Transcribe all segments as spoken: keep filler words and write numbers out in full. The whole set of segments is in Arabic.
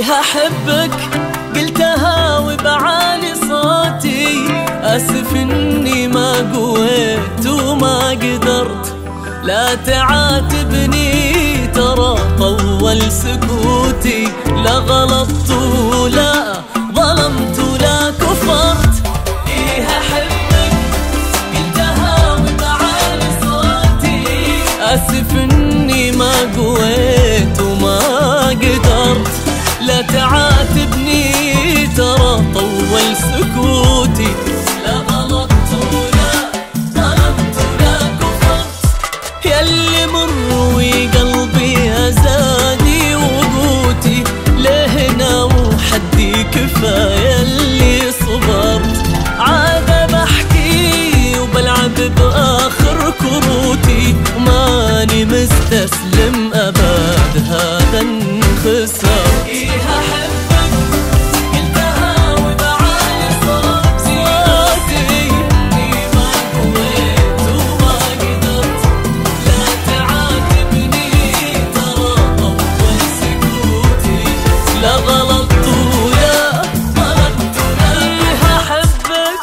إيه أحبك قلتها وبعالي صوتي، آسف إني ما قويت وما قدرت، لا تعاتبني ترى طول سكوتي، لا غلطت ولا ظلمت ولا كفرت. إيه أحبك قلتها وبعالي صوتي، آسف إني ما قويت وما قدرت، لا تعاتبني ترى طول سكوتي، لا غلطت ولا ظلمت ولا كفرت. ياللي مروي قلبي أزادي وقوتي، لهنا وحدي كفاية اللي صبرت، عاد بحكي وبلعب بآخر كروتي، وماني مستسلم أبد هذا انخسر. إيه أحبك قلتها وبعالي صوتي، إني ما قويت وما قدرت، لا تعاتبني ترى طول سكوتي، لا غلطت ولا ظلمت ولا. إيه أحبك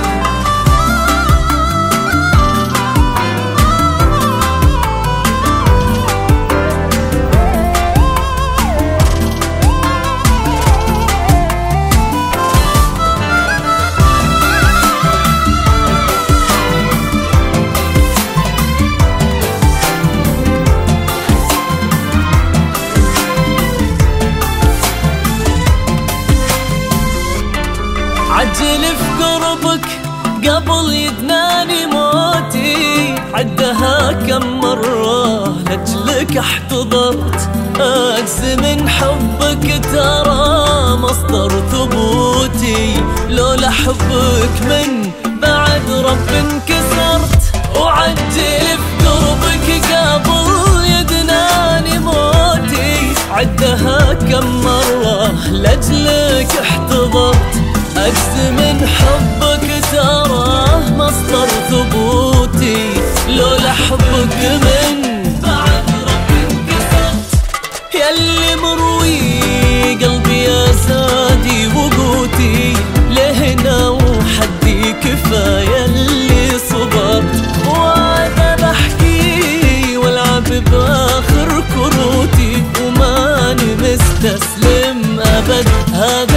عجل في قربك قبل يدناني موتي، عدها كم مرة لأجلك احتضرت، أجز من حبك ترى مصدر ثبوتي، لولا حبك من بعد رب انكسرت. وعجل في قربك قبل يدناني موتي، عدها كم مرة لأجلك احتضرت، أجز من حبك تراه مصدر ثبوتي، لولا حبك من بعد رب انكسرت. ياللي مروي قلبي أزادي وقوتي، لهنا وحدي كفاية اللي صبرت، وعاد بحكي والعب بآخر كروتي، وماني مستسلم أبد هذا